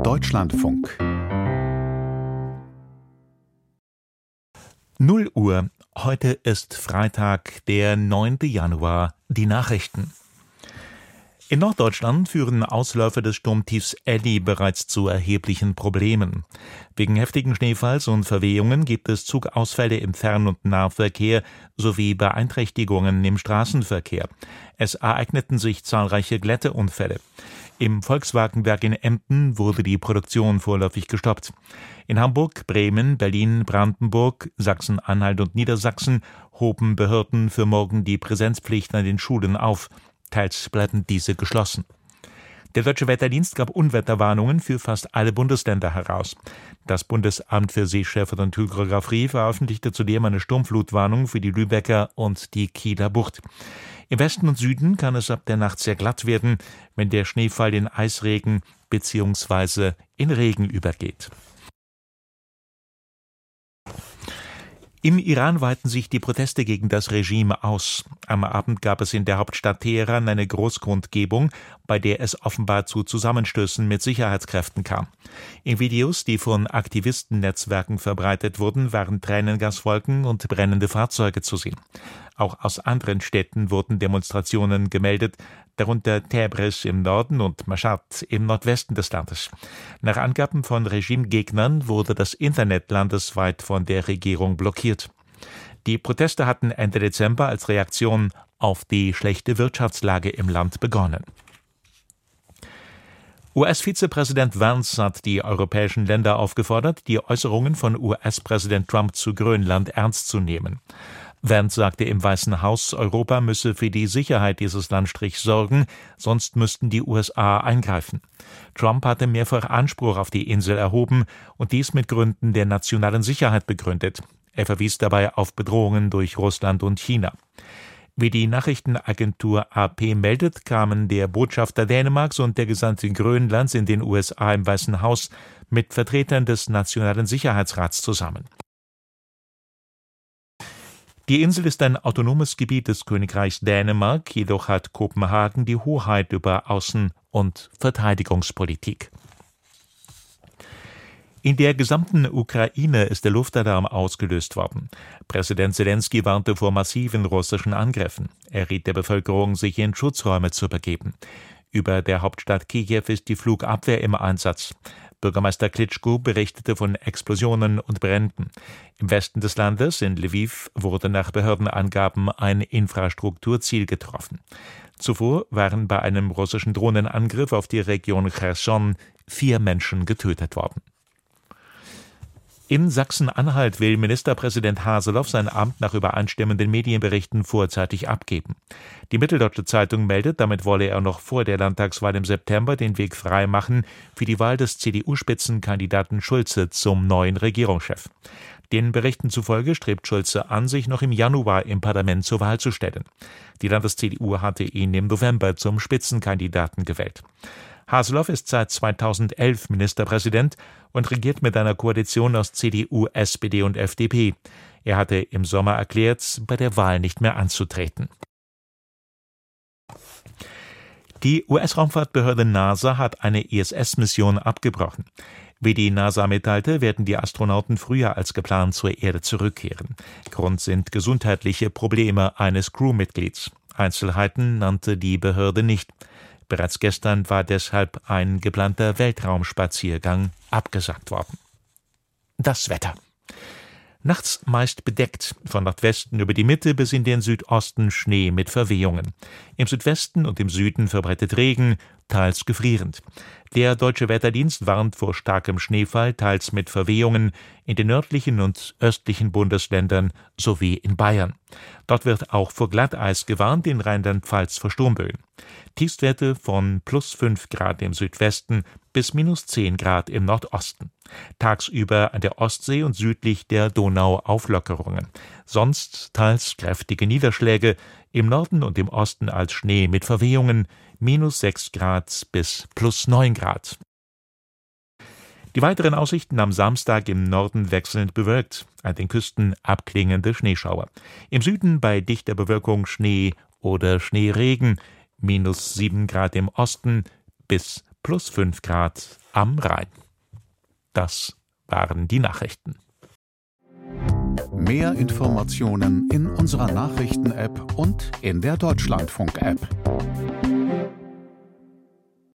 Deutschlandfunk 0 Uhr. Heute ist Freitag, der 9. Januar. Die Nachrichten. In Norddeutschland führen Ausläufer des Sturmtiefs Elly bereits zu erheblichen Problemen. Wegen heftigen Schneefalls und Verwehungen gibt es Zugausfälle im Fern- und Nahverkehr sowie Beeinträchtigungen im Straßenverkehr. Es ereigneten sich zahlreiche Glätteunfälle. Im Volkswagenwerk in Emden wurde die Produktion vorläufig gestoppt. In Hamburg, Bremen, Berlin, Brandenburg, Sachsen-Anhalt und Niedersachsen hoben Behörden für morgen die Präsenzpflicht an den Schulen auf. Teils bleiben diese geschlossen. Der Deutsche Wetterdienst gab Unwetterwarnungen für fast alle Bundesländer heraus. Das Bundesamt für Seeschifffahrt und Hydrographie veröffentlichte zudem eine Sturmflutwarnung für die Lübecker und die Kieler Bucht. Im Westen und Süden kann es ab der Nacht sehr glatt werden, wenn der Schneefall in Eisregen bzw. in Regen übergeht. Im Iran weiten sich die Proteste gegen das Regime aus. Am Abend gab es in der Hauptstadt Teheran eine Großkundgebung, bei der es offenbar zu Zusammenstößen mit Sicherheitskräften kam. In Videos, die von Aktivistennetzwerken verbreitet wurden, waren Tränengaswolken und brennende Fahrzeuge zu sehen. Auch aus anderen Städten wurden Demonstrationen gemeldet, darunter Tabriz im Norden und Mashhad im Nordwesten des Landes. Nach Angaben von Regimegegnern wurde das Internet landesweit von der Regierung blockiert. Die Proteste hatten Ende Dezember als Reaktion auf die schlechte Wirtschaftslage im Land begonnen. US-Vizepräsident Vance hat die europäischen Länder aufgefordert, die Äußerungen von US-Präsident Trump zu Grönland ernst zu nehmen. Vance sagte im Weißen Haus, Europa müsse für die Sicherheit dieses Landstrichs sorgen, sonst müssten die USA eingreifen. Trump hatte mehrfach Anspruch auf die Insel erhoben und dies mit Gründen der nationalen Sicherheit begründet. Er verwies dabei auf Bedrohungen durch Russland und China. Wie die Nachrichtenagentur AP meldet, kamen der Botschafter Dänemarks und der Gesandte Grönlands in den USA im Weißen Haus mit Vertretern des Nationalen Sicherheitsrats zusammen. Die Insel ist ein autonomes Gebiet des Königreichs Dänemark, jedoch hat Kopenhagen die Hoheit über Außen- und Verteidigungspolitik. In der gesamten Ukraine ist der Luftalarm ausgelöst worden. Präsident Selenskyj warnte vor massiven russischen Angriffen. Er riet der Bevölkerung, sich in Schutzräume zu begeben. Über der Hauptstadt Kiew ist die Flugabwehr im Einsatz. Bürgermeister Klitschko berichtete von Explosionen und Bränden. Im Westen des Landes, in Lviv, wurde nach Behördenangaben ein Infrastrukturziel getroffen. Zuvor waren bei einem russischen Drohnenangriff auf die Region Cherson 4 Menschen getötet worden. In Sachsen-Anhalt will Ministerpräsident Haseloff sein Amt nach übereinstimmenden Medienberichten vorzeitig abgeben. Die Mitteldeutsche Zeitung meldet, damit wolle er noch vor der Landtagswahl im September den Weg frei machen für die Wahl des CDU-Spitzenkandidaten Schulze zum neuen Regierungschef. Den Berichten zufolge strebt Schulze an, sich noch im Januar im Parlament zur Wahl zu stellen. Die Landes-CDU hatte ihn im November zum Spitzenkandidaten gewählt. Haseloff ist seit 2011 Ministerpräsident und regiert mit einer Koalition aus CDU, SPD und FDP. Er hatte im Sommer erklärt, bei der Wahl nicht mehr anzutreten. Die US-Raumfahrtbehörde NASA hat eine ISS-Mission abgebrochen. Wie die NASA mitteilte, werden die Astronauten früher als geplant zur Erde zurückkehren. Grund sind gesundheitliche Probleme eines Crewmitglieds. Einzelheiten nannte die Behörde nicht. Bereits gestern war deshalb ein geplanter Weltraumspaziergang abgesagt worden. Das Wetter. Nachts meist bedeckt, von Nordwesten über die Mitte bis in den Südosten Schnee mit Verwehungen. Im Südwesten und im Süden verbreitet Regen, teils gefrierend. Der Deutsche Wetterdienst warnt vor starkem Schneefall, teils mit Verwehungen, in den nördlichen und östlichen Bundesländern sowie in Bayern. Dort wird auch vor Glatteis gewarnt, in Rheinland-Pfalz vor Sturmböen. Tiefstwerte von +5 Grad im Südwesten bis -10 Grad im Nordosten. Tagsüber an der Ostsee und südlich der Donau Auflockerungen. Sonst teils kräftige Niederschläge, im Norden und im Osten als Schnee mit Verwehungen, -6 Grad bis +9 Grad. Die weiteren Aussichten am Samstag: im Norden wechselnd bewölkt, an den Küsten abklingende Schneeschauer. Im Süden bei dichter Bewölkung Schnee oder Schneeregen, -7 Grad im Osten bis plus 5 Grad am Rhein. Das waren die Nachrichten. Mehr Informationen in unserer Nachrichten-App und in der Deutschlandfunk-App.